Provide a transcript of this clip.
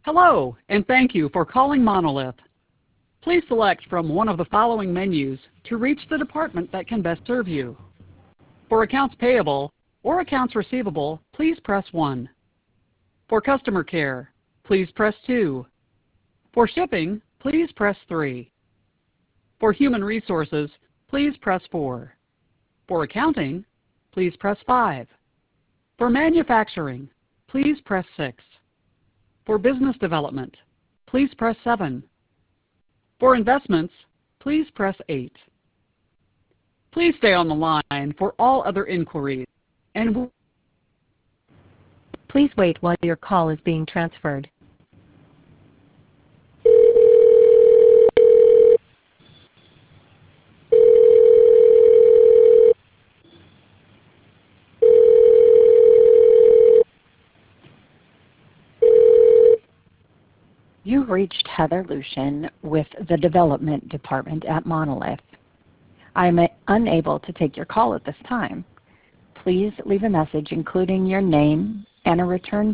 Hello, and thank you for calling Monolith. Please select from one of the following menus to reach the department that can best serve you. For accounts payable or accounts receivable, please press 1. For customer care, please press 2. For shipping, please press 3. For human resources, please press 4. For accounting, please press 5. For manufacturing, please press 6. For business development, please press 7. For investments, please press 8. Please stay on the line for all other inquiries, and please wait while your call is being transferred. You've reached Heather Lucian with the Development Department at Monolith. I am unable to take your call at this time. Please leave a message including your name and a return